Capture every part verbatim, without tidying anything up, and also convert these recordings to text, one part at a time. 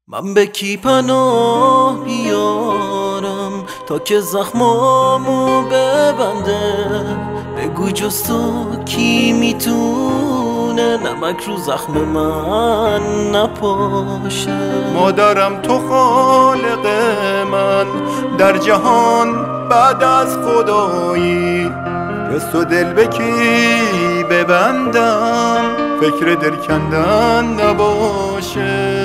من به کی پناه بیارم تا که زخمامو ببنده؟ بگو جز تو کی میتونه نمک رو زخم من نپاشه؟ مادرم تو خالق من در جهان بعد از خدایی، جز تو دل به کی ببندم فکر دل کندن نباشه.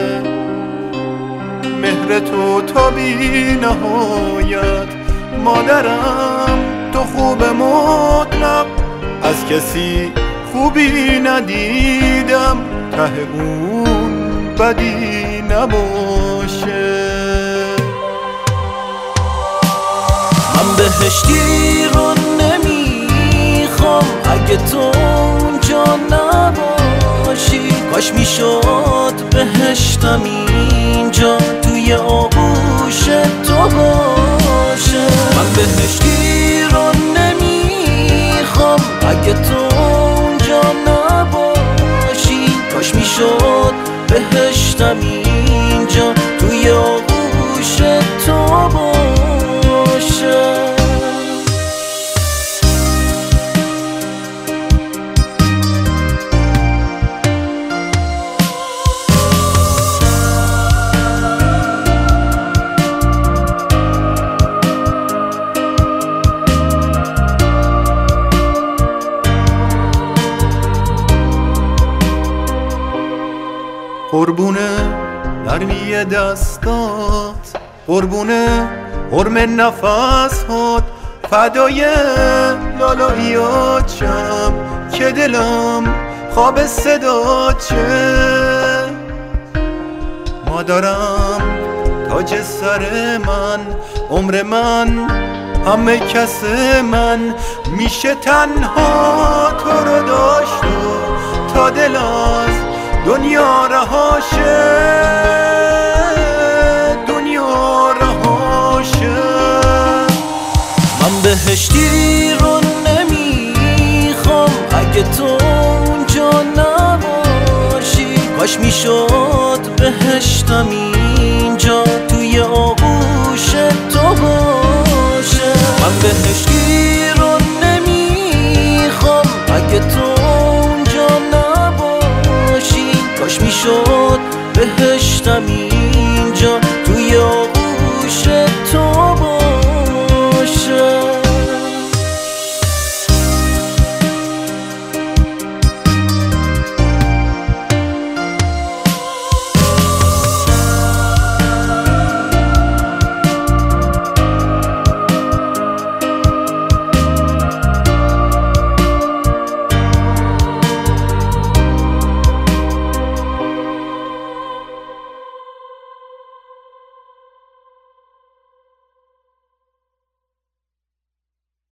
مهر تو تا بی نهایت مادرم، تو خوب مطلق، از کسی خوبی ندیدم ته اون بدی نباشه. من بهشتی رو نمیخوام اگه تو اونجا نباشی، کاش میشد بهشتم اینجا توی آغوش تو باشه. من بهشتی رو نمیخوام اگه تو اونجا نباشی، کاش میشد بهشتم اینجا توی آغوش تو باشه. قربونه نرمی دستات، قربونه حرم نفس هات، فدای لالاییاتم که دلم خواب صدا چه. مادرم تاج سر من، عمر من، همه کس من، میشه تنها تو رو داشت و تا دل از دنیا رهاشه، دنیا رهاشه. من بهشتی رو نمیخوام اگه تو اونجا نباشی، کاش میشد بهشتم اینجا توی آغوش تو باشه. من بهشتی رو نمیخوام اگه تو اونجا نباشی، کاش میشد بهشتم اینجا توی آغوش تو